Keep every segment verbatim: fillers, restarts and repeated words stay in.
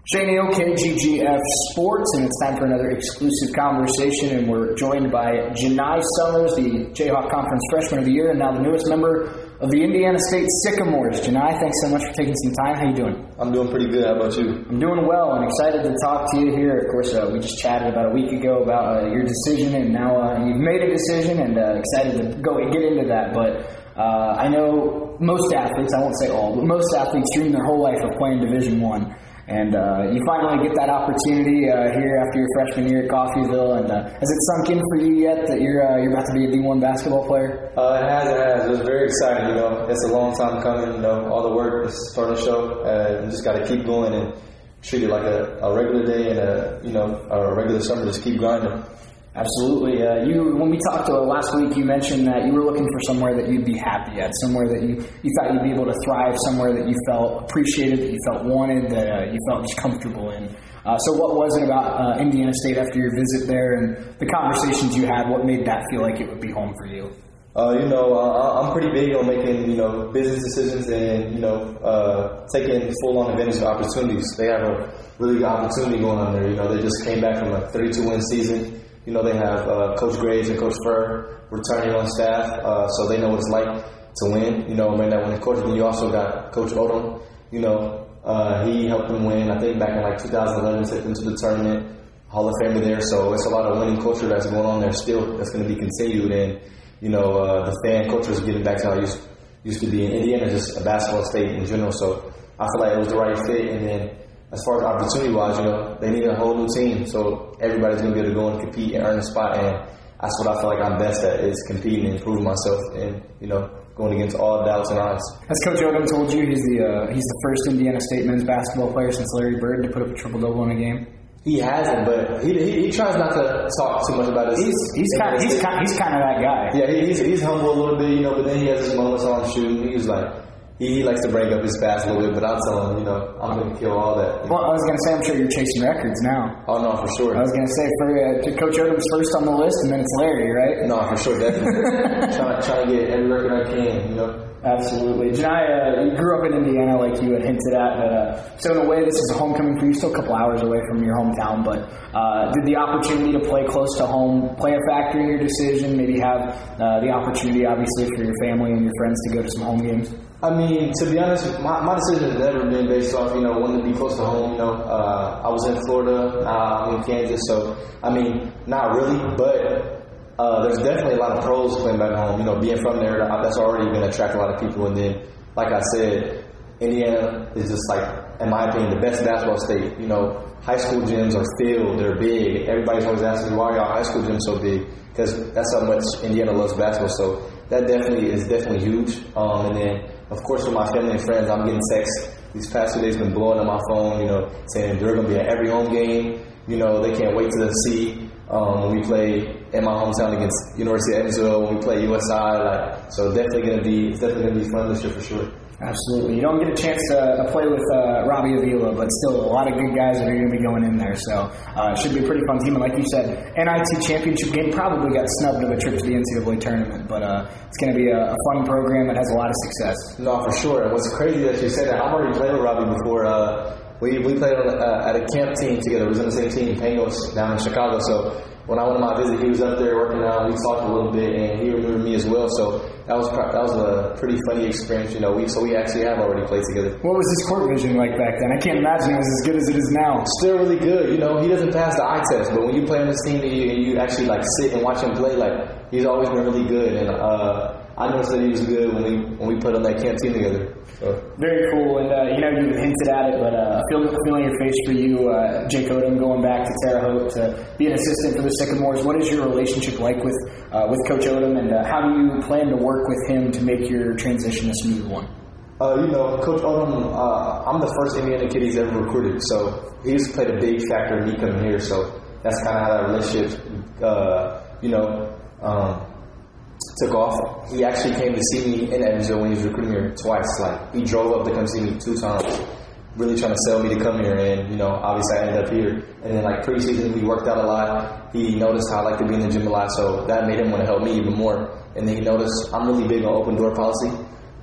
Shea Neal, K G G F Sports, and it's time for another exclusive conversation, and we're joined by Janai Summers, the Jayhawk Conference Freshman of the Year, and now the newest member of the Indiana State Sycamores. Janai, thanks so much for taking some time. How you doing? I'm doing pretty good. How about you? I'm doing well and excited to talk to you here. Of course, uh, we just chatted about a week ago about uh, your decision, and now uh, you've made a decision, and uh, excited to go and get into that. But uh, I know most athletes, I won't say all, but most athletes dream their whole life of playing Division One. And uh, you finally get that opportunity uh, here after your freshman year at Coffeyville. And uh, has it sunk in for you yet that you're uh, you're about to be a D one basketball player? Uh, it has, it has. It was very exciting. You know, it's a long time coming. You know, all the work is starting to show. Uh, you just got to keep going and treat it like a, a regular day and a you know a regular summer. Just keep grinding. Absolutely. Uh, you, when we talked uh, last week, you mentioned that you were looking for somewhere that you'd be happy at, somewhere that you, you thought you'd be able to thrive, somewhere that you felt appreciated, that you felt wanted, that uh, you felt just comfortable in. Uh, so what was it about uh, Indiana State after your visit there and the conversations you had? What made that feel like it would be home for you? Uh, you know, uh, I'm pretty big on making, you know, business decisions and, you know, uh, taking full-on advantage of opportunities. They have a really good opportunity going on there. You know, they just came back from a thirty-two win season. You know, they have uh, Coach Graves and Coach Furr returning on staff, uh, so they know what it's like to win. You know, when that winning coach. Then you also got Coach Odom. You know, uh, he helped them win. I think back in like two thousand eleven, took them to the tournament, Hall of Famer there. So it's a lot of winning culture that's going on there still. That's going to be continued, and you know, uh, the fan culture is getting back to how it used used to be in Indiana, just a basketball state in general. So I feel like it was the right fit, and then. As far as opportunity-wise, you know, they need a whole new team, so everybody's going to be able to go and compete and earn a spot, and that's what I feel like I'm best at, is competing and improving myself and, you know, going against all doubts and odds. As Coach Odom told you, he's the uh, he's the first Indiana State men's basketball player since Larry Bird to put up a triple-double in a game. He hasn't, but he he, he tries not to talk too much about his. He's he's kind of, he's kind he's kind of that guy. Yeah, he, he's he's humble a little bit, you know, but then he has his moments on shooting. He's like. He likes to break up his fast a little bit, but I'll tell him, you know, I'm going to kill all that. Well, I was going to say, I'm sure you're chasing records now. Oh, no, for sure. I was going to say, for uh, to Coach Odom's first on the list, and then it's Larry, right? No, for sure, definitely. trying, trying to get every record I can, you know. Absolutely. Janai, uh, you grew up in Indiana like you had hinted at, but uh, so in a way this is a homecoming for you, still a couple hours away from your hometown, but uh, did the opportunity to play close to home play a factor in your decision, maybe have uh, the opportunity, obviously, for your family and your friends to go to some home games? I mean, to be honest, my, my decision has never been based off, you know, wanting to be close to home. You know, uh, I was in Florida, uh, I'm in Kansas, so, I mean, not really, but uh, there's definitely a lot of pros playing back home. You know, being from there, that's already going to attract a lot of people. And then, like I said, Indiana is just like, in my opinion, the best basketball state. You know, high school gyms are filled, they're big. Everybody's always asking me, why are y'all high school gyms so big? Because that's how much Indiana loves basketball. So that definitely is definitely huge. Um, and then, of course, with my family and friends, I'm getting texts. These past two days been blowing up my phone, you know, saying they're going to be at every home game. You know, they can't wait to see um, when we play in my hometown against University of Evansville, when we play U S I. Like, so definitely going to be, it's definitely going to be fun this year for sure. Absolutely. You don't get a chance to play with uh, Robbie Avila, but still a lot of good guys that are going to be going in there. So uh, it should be a pretty fun team. And like you said, N I T championship game probably got snubbed of a trip to the N C double A tournament, but uh, it's going to be a, a fun program that has a lot of success. No, for sure. And what's crazy that you said that, I've already played with Robbie before. Uh, we we played on, uh, at a camp team together. We was in the same team, Pangos, down in Chicago. So when I went on my visit, he was up there working out. We talked a little bit, and he remembered me as well. So that was that was a pretty funny experience, you know. We so we actually have already played together. What was his court vision like back then? I can't imagine it was as good as it is now. Still really good, you know. He doesn't pass the eye test, but when you play on this team and you, and you actually like sit and watch him play, like he's always been really good. And uh, I noticed that he was good when we when we put on that camp team together. So. Very cool, and uh, you know you hinted at it, but uh, I feel a feel on your face for you, uh, Jake Odom, going back to Terre Haute to be an assistant for the Sycamores. What is your relationship like with uh, with Coach Odom, and uh, how do you plan to work with him to make your transition a smooth one? Uh, you know, Coach Odom, uh, I'm the first Indiana kid he's ever recruited, so he's played a big factor in me coming here. So that's kind of how that relationship, uh, you know. Um, took off. He actually came to see me in Evansville when he was recruiting me twice. Like, he drove up to come see me two times, really trying to sell me to come here. And, you know, obviously I ended up here. And then, like, preseason, we worked out a lot. He noticed how I like to be in the gym a lot, so that made him want to help me even more. And then he noticed I'm really big on open door policy.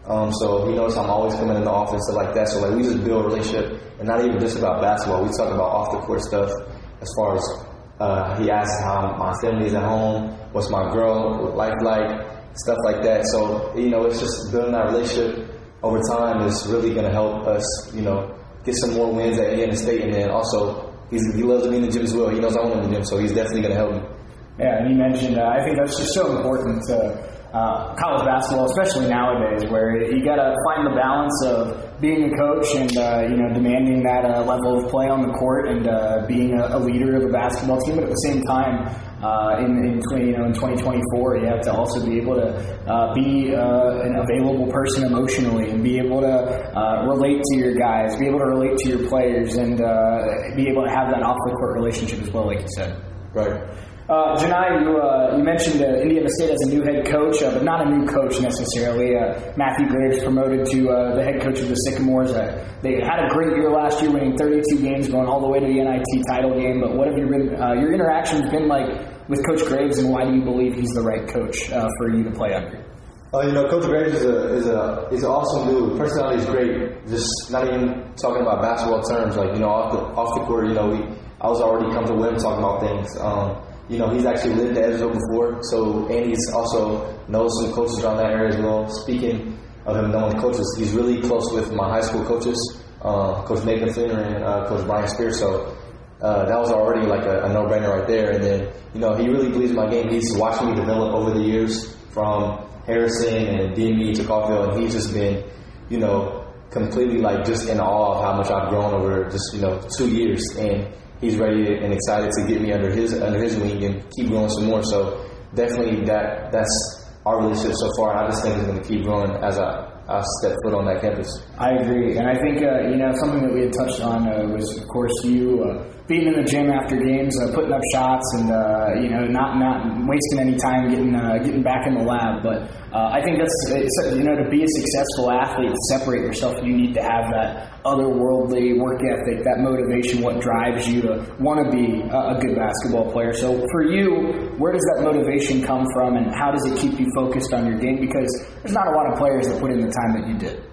Um, so he knows I'm always coming in the office, stuff like that. So like we just build a relationship, and not even just about basketball. We talk about off the court stuff as far as uh, he asks how my family is at home, what's my girl life like, stuff like that. So you know, it's just building that relationship over time is really going to help us, you know, get some more wins at Indiana State, and then also he's, he loves to be in the gym as well. He knows I want him in the gym, so he's definitely going to help me. Yeah, and you mentioned, uh, I think that's just so important to uh, college basketball, especially nowadays, where you got to find the balance of being a coach and, uh, you know, demanding that uh, level of play on the court and uh, being a, a leader of a basketball team, but at the same time, uh, in, in, you know, in twenty twenty-four, you have to also be able to uh, be uh, an available person emotionally and be able to uh, relate to your guys, be able to relate to your players, and uh, be able to have that off-the-court relationship as well, like you said. Right. Uh, Johni, you, uh, you mentioned uh, Indiana State as a new head coach, uh, but not a new coach necessarily. Uh, Matthew Graves promoted to uh, the head coach of the Sycamores. Uh, they had a great year last year, winning thirty-two games, going all the way to the N I T title game. But what have you been, uh, your interactions been like with Coach Graves, and why do you believe he's the right coach uh, for you to play under? Uh, you know, Coach Graves is a is a is an awesome dude. Personality is great. Just not even talking about basketball terms, like you know, off the off the court. You know, we I was already comfortable with him talking about things. Um, You know, he's actually lived at Edwardsville before, so and he's also knows some coaches around that area as well. Speaking of him knowing coaches, he's really close with my high school coaches, uh, Coach Nathan Finner and uh, Coach Brian Spears. So uh, that was already like a, a no-brainer right there. And then, you know, he really believes in my game. He's watching me develop over the years from Harrison and D M E to Caulfield, and he's just been, you know, completely like just in awe of how much I've grown over just, you know, two years. And he's ready and excited to get me under his under his wing and keep growing some more. So definitely that that's our relationship so far. I just think it's going to keep growing as I, I step foot on that campus. I agree. And I think, uh, you know, something that we had touched on uh, was, of course, you uh, being in the gym after games, uh, putting up shots and, uh, you know, not not wasting any time getting uh, getting back in the lab. But uh, I think that's, it's, you know, to be a successful athlete, to separate yourself, you need to have that otherworldly work ethic, that motivation, what drives you to want to be a, a good basketball player. So for you, where does that motivation come from, and how does it keep you focused on your game? Because there's not a lot of players that put in the time that you did.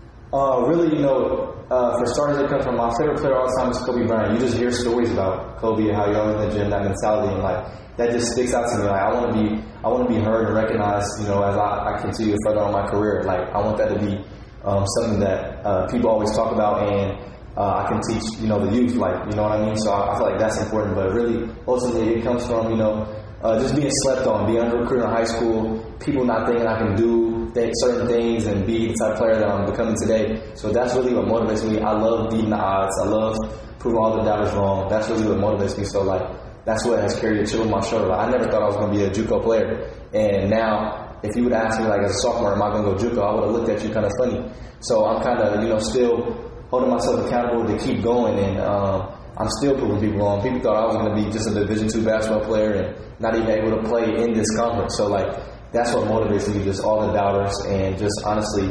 Uh, really, you know, uh, for starters, it comes from my favorite player all the time is Kobe Bryant. You just hear stories about Kobe and how you're always in the gym, that mentality, and like that just sticks out to me. Like I want to be, I want to be heard and recognized. You know, as I, I continue further on my career, like I want that to be um, something that uh, people always talk about, and uh, I can teach, you know, the youth. Like, you know what I mean? So I, I feel like that's important. But really, ultimately, it comes from, you know, uh, just being slept on, being under recruited in high school, people not thinking I can do certain things and be the type of player that I'm becoming today. So that's really what motivates me. I love beating the odds. I love proving all the doubters wrong. That's really what motivates me. So like that's what has carried a chip on my shoulder. Like, I never thought I was going to be a JUCO player, and now if you would ask me like as a sophomore, am I going to go JUCO? I would have looked at you kind of funny. So I'm kind of, you know, still holding myself accountable to keep going, and um, I'm still proving people wrong. People thought I was going to be just a Division two basketball player and not even able to play in this conference. So like that's what motivates me, just all the doubters and just honestly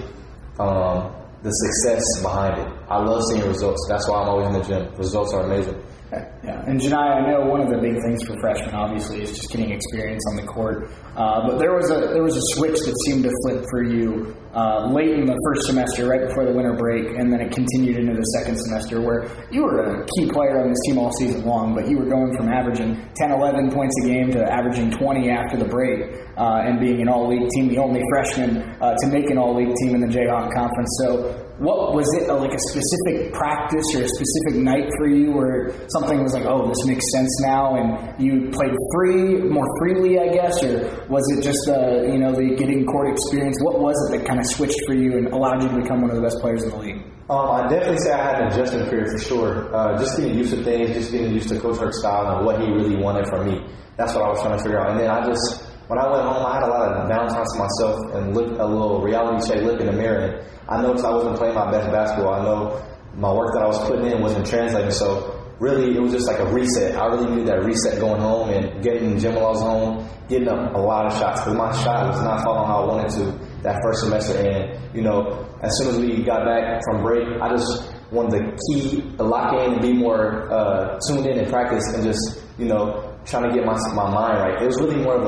um, the success behind it. I love seeing results. That's why I'm always in the gym. Results are amazing. Yeah, and Johni, I know one of the big things for freshmen, obviously, is just getting experience on the court. Uh, but there was a there was a switch that seemed to flip for you uh, late in the first semester, right before the winter break, and then it continued into the second semester, where you were a key player on this team all season long, but you were going from averaging ten, eleven points a game to averaging twenty after the break, uh, and being an all-league team, the only freshman uh, to make an all-league team in the Jayhawk Conference. So what was it, like a specific practice or a specific night for you where something was like, oh, this makes sense now, and you played free, more freely, I guess, or was it just, uh, you know, the getting court experience? What was it that kind of switched for you and allowed you to become one of the best players in the league? Um, I definitely say I had an adjustment period for sure. Uh, just getting used to things, just getting used to Coach Herc's style and what he really wanted from me. That's what I was trying to figure out. And then I just, when I went home, I had a lot of downtime to myself and looked a little reality check, look in the mirror. And I noticed I wasn't playing my best basketball. I know my work that I was putting in wasn't translating. So really, it was just like a reset. I really needed that reset going home and getting in the gym while I was home, getting up a lot of shots, because my shot was not falling how I wanted to that first semester. And, you know, as soon as we got back from break, I just wanted to key, lock in and be more uh, tuned in in practice and just, you know, trying to get my my mind right. It was really more of a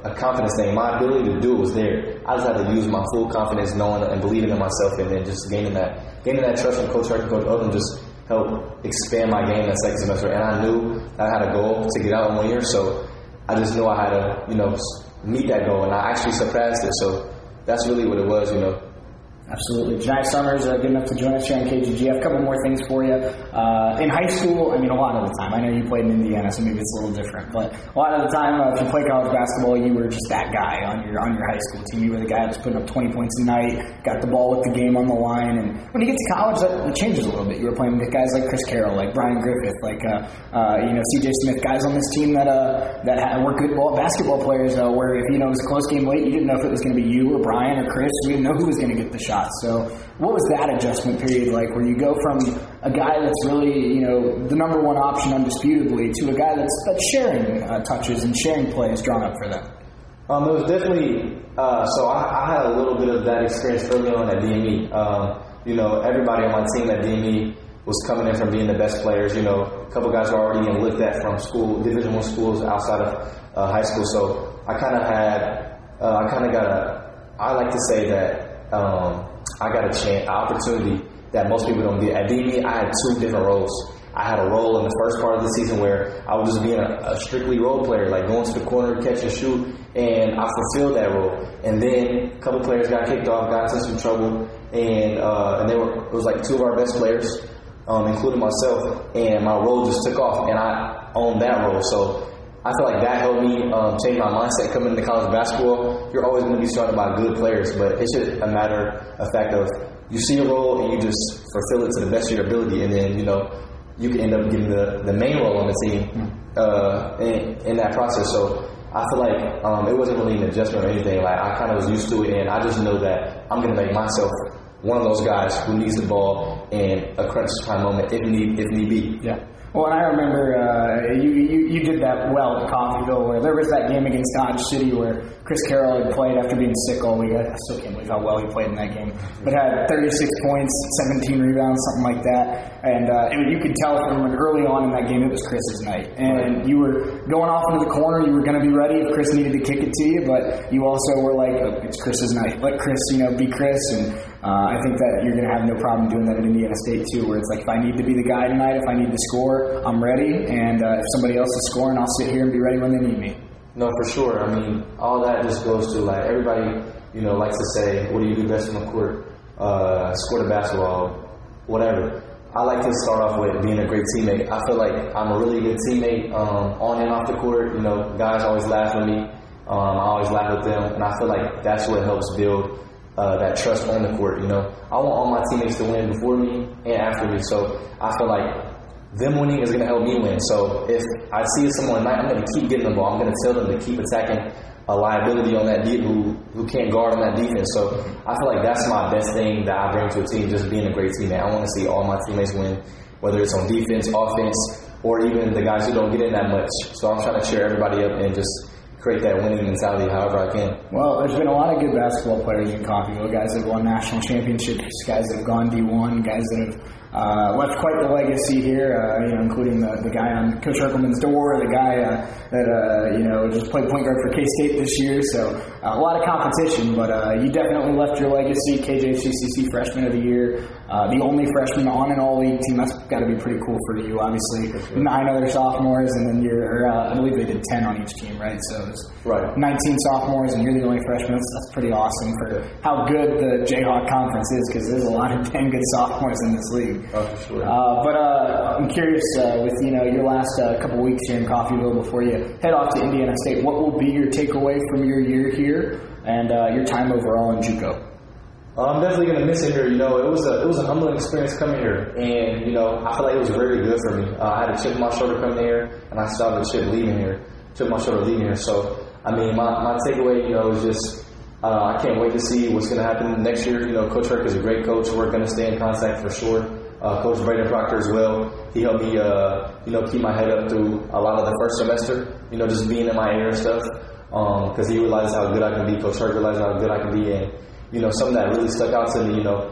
a confidence thing. My ability to do it was there. I just had to use my full confidence, knowing and believing in myself, and then just gaining that, gaining that trust from Coach Turk and Coach Odom just helped expand my game that second semester. And I knew I had a goal to get out in one year, so I just knew I had to, you know, meet that goal, and I actually surpassed it. So that's really what it was, you know. Absolutely. Jani Summers, uh, good enough to join us here on K G G. I have a couple more things for you. Uh, in high school, I mean, a lot of the time, I know you played in Indiana, so maybe it's a little different, but a lot of the time, uh, if you play college basketball, you were just that guy on your on your high school team. You were the guy that was putting up twenty points a night, got the ball with the game on the line, and when you get to college, that, that changes a little bit. You were playing with guys like Chris Carroll, like Brian Griffith, like uh, uh, you know C J Smith, guys on this team that uh, that had, were good ball, basketball players. Uh, where if you know it was a close game late, you didn't know if it was going to be you or Brian or Chris. We didn't know who was going to get the shots. So what was that adjustment period like, where you go from a guy that's really, you know, the number one option undisputably to a guy that's that's sharing uh, touches and sharing plays drawn up for them? Um, it was definitely uh, so. I, I had a little bit of that experience early on at D M E. Um, you know, everybody on my team at D M E was coming in from being the best players. You know, a couple guys were already getting looked at from school, Division One schools outside of uh, high school. So I kind of had, uh, I kind of got a. I like to say that. Um, I got a chance, an opportunity that most people don't get. At D M E, I had two different roles. I had a role in the first part of the season where I was just being a, a strictly role player, like going to the corner, catch and shoot, and I fulfilled that role. And then a couple players got kicked off, got into some trouble, and uh, and they were it was like two of our best players, um, including myself, and my role just took off, and I owned that role. So I feel like that helped me um, change my mindset coming into college basketball. You're always going to be surrounded by good players, but it's just a matter of fact of you see a role and you just fulfill it to the best of your ability, and then, you know, you can end up getting the, the main role on the team uh, in, in that process. So I feel like um, it wasn't really an adjustment or anything. Like, I kind of was used to it, and I just know that I'm going to make myself one of those guys who needs the ball in a crunch time moment if need, if need be. Yeah. Well, and I remember uh, you, you you did that well at Coffeyville, where there was that game against Dodge City where Chris Carroll had played after being sick all week. I still can't believe how well he played in that game. But had thirty-six points, seventeen rebounds, something like that. And uh, and you could tell from early on in that game it was Chris's night. And you were going off into the corner. You were going to be ready if Chris needed to kick it to you. But you also were like, oh, it's Chris's night. Let Chris, you know, be Chris. And uh, I think that you're going to have no problem doing that at Indiana State too, where it's like, if I need to be the guy tonight, if I need to score, I'm ready, and uh, if somebody else is scoring, I'll sit here and be ready when they need me. No, for sure. I mean, all that just goes to, like, everybody, you know, likes to say, what do you do best on the court? Uh, score the basketball, whatever. I like to start off with being a great teammate. I feel like I'm a really good teammate um, on and off the court. You know, guys always laugh at me. Um, I always laugh with them, and I feel like that's what helps build uh, that trust on the court. You know, I want all my teammates to win before me and after me, so I feel like them winning is going to help me win. So if I see someone tonight, I'm going to keep getting the ball. I'm going to tell them to keep attacking a liability on that deep who who can't guard on that defense. So I feel like that's my best thing that I bring to a team, just being a great teammate. I want to see all my teammates win, whether it's on defense, offense, or even the guys who don't get in that much. So I'm trying to cheer everybody up and just create that winning mentality however I can. Well, there's been a lot of good basketball players in Coffeyville, guys that have won national championships, guys that have gone D one, guys that have Uh, left quite the legacy here, uh, you know, including the, the guy on Coach Erkelman's door, the guy uh, that, uh, you know, just played point guard for K-State this year. So uh, a lot of competition, but uh, you definitely left your legacy. K J C C C Freshman of the Year, uh, the only freshman on an all-league team. That's got to be pretty cool for you, obviously. Sure. Nine other sophomores, and then you're, or, uh, I believe they did ten on each team, right? So it's right. nineteen sophomores, and you're the only freshman. That's, that's pretty awesome for how good the Jayhawk Conference is, because there's a lot of dang good sophomores in this league. Oh, for sure. Uh, but uh, I'm curious, uh, with you know your last uh, couple weeks here in Coffeyville before you head off to Indiana State, what will be your takeaway from your year here and uh, your time overall in JUCO? Uh, I'm definitely gonna miss it here. You know, it was a it was a humbling experience coming here, and you know, I feel like it was very good for me. Uh, I had a chip on my shoulder coming here, and I still have a chip leaving here, chip on my shoulder leaving here. So, I mean, my my takeaway, you know, is just. Uh, I can't wait to see what's going to happen next year. You know, Coach Herc is a great coach. We're going to stay in contact for sure. Uh, Coach Braden Proctor as well. He helped me, uh, you know, keep my head up through a lot of the first semester. You know, just being in my area and stuff. Because um, he realized how good I can be. Coach Herc realized how good I can be. And, you know, something that really stuck out to me, you know,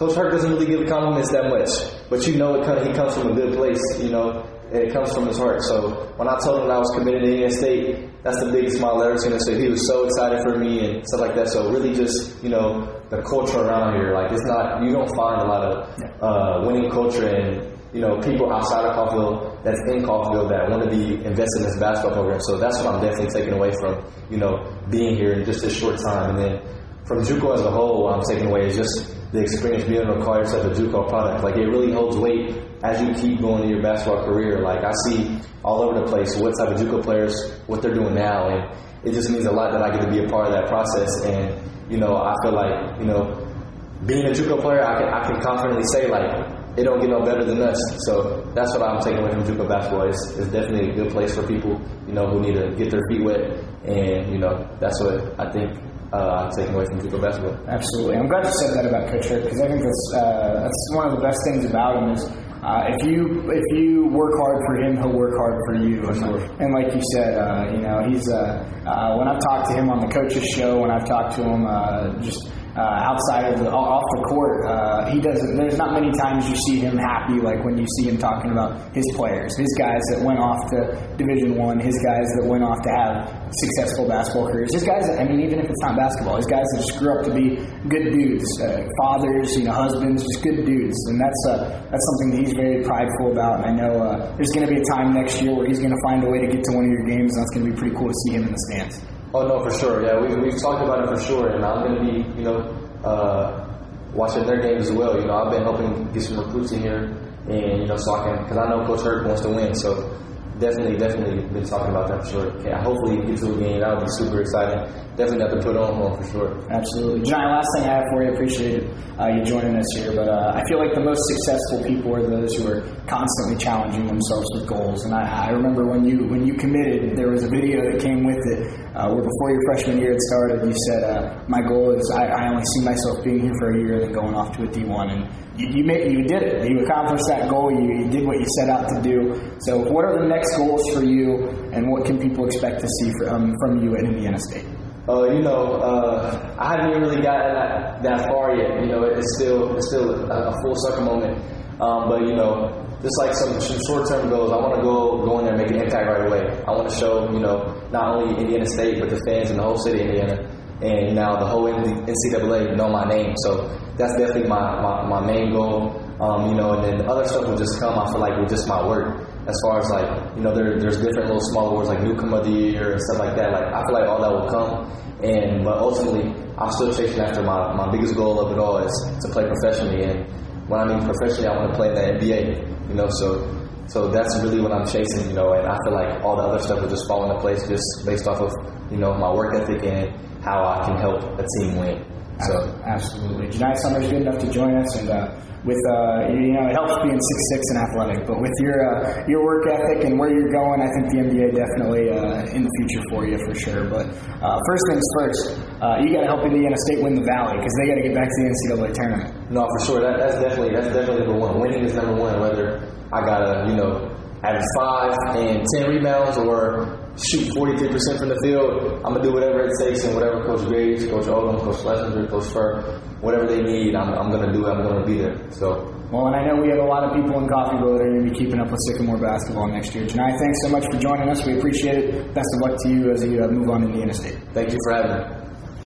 Coach Herc doesn't really give compliments that much, but you know it kind of, he comes from a good place, you know, and it comes from his heart. So when I told him that I was committed to Indiana State, that's the biggest smile I've ever seen him say. He was so excited for me and stuff like that. So really just, you know, the culture around here, like it's not, you don't find a lot of uh, winning culture and, you know, people outside of Coffeyville that's in Coffeyville that want to be invested in this basketball program. So that's what I'm definitely taking away from, you know, being here in just this short time. And then from JUCO as a whole, what I'm taking away is just the experience being able to call yourself a JUCO product. Like it really holds weight as you keep going in your basketball career. Like I see all over the place what type of JUCO players, what they're doing now, and it just means a lot that I get to be a part of that process. And you know, I feel like, you know, being a JUCO player, I can I can confidently say like it don't get no better than us. So that's what I'm taking away from JUCO basketball. It's, it's definitely a good place for people, you know, who need to get their feet wet, and you know, that's what I think. Uh, I'm taking away from JUCO basketball. Absolutely. I'm glad you said that about Coach Herc, because I think that's uh, that's one of the best things about him is uh, if you if you work hard for him, he'll work hard for you. For and, sure. and like you said, uh, you know, he's uh, uh, when I've talked to him on the coaches show, when I've talked to him uh, just uh, outside of the, off the court, uh, he doesn't. There's not many times you see him happy like when you see him talking about his players, his guys that went off to Division One, his guys that went off to have successful basketball careers. His guys, I mean, even if it's not basketball, his guys that just grew up to be good dudes, uh, fathers, you know, husbands, just good dudes, and that's uh, that's something that he's very prideful about. And I know uh, there's going to be a time next year where he's going to find a way to get to one of your games, and that's going to be pretty cool to see him in the stands. Oh no, for sure. Yeah, we've we've talked about it for sure, and I'm going to be, you know, uh, watching their games as well. You know, I've been helping get some recruits in here, and you know, so I can, because I know Coach Herc wants to win, so. Definitely, definitely been talking about that for sure. Yeah, hopefully get to a game. That would be super exciting. Definitely have to put on one for sure. Absolutely. Johnny, last thing I have for you, appreciate uh, you joining us here, but uh, I feel like the most successful people are those who are constantly challenging themselves with goals. And I, I remember when you when you committed, there was a video that came with it uh, where before your freshman year had started, you said, uh, my goal is I, I only see myself being here for a year and then going off to a D one. And You, you made, you did it. You accomplished that goal. You, you did what you set out to do. So, what are the next goals for you, and what can people expect to see from from you at Indiana State? Uh, you know, uh, I haven't even really gotten that, that far yet. You know, it's still it's still a, a full circle moment. Um, but you know, just like some, some short term goals, I want to go go in there and make an impact right away. I want to show, you know, not only Indiana State but the fans in the whole city of Indiana, and now the whole N C double A know my name. So that's definitely my, my, my main goal. Um, you know, and then the other stuff will just come, I feel like, with just my work. As far as like, you know, there, there's different little small awards like Newcomer of the Year and stuff like that. Like, I feel like all that will come. And, but ultimately, I'm still chasing after my, my biggest goal of it all is to play professionally. And when I mean professionally, I want to play in the N B A, you know, so, so that's really what I'm chasing, you know, and I feel like all the other stuff will just fall into place just based off of, you know, my work ethic and how I can help a team win. So absolutely, Janai Summers good enough to join us, and uh, with uh, you know, it helps being six six and athletic. But with your uh, your work ethic and where you're going, I think the N B A definitely uh, in the future for you for sure. But uh, first things first, uh, you got to help Indiana State win the Valley because they got to get back to the N C double A tournament. No, for sure. That, that's definitely that's definitely number one. Winning is number one. Whether I gotta, you know, average five and ten rebounds or shoot forty-three percent from the field, I'm going to do whatever it takes and whatever Coach Graves, Coach Odom, Coach Schlesinger, Coach Fur, whatever they need, I'm, I'm going to do it. I'm going to be there. So. Well, and I know we have a lot of people in Coffeyville that are going to be keeping up with Sycamore basketball next year. Janai, thanks so much for joining us. We appreciate it. Best of luck to you as you uh, move on to Indiana State. Thank you for having me.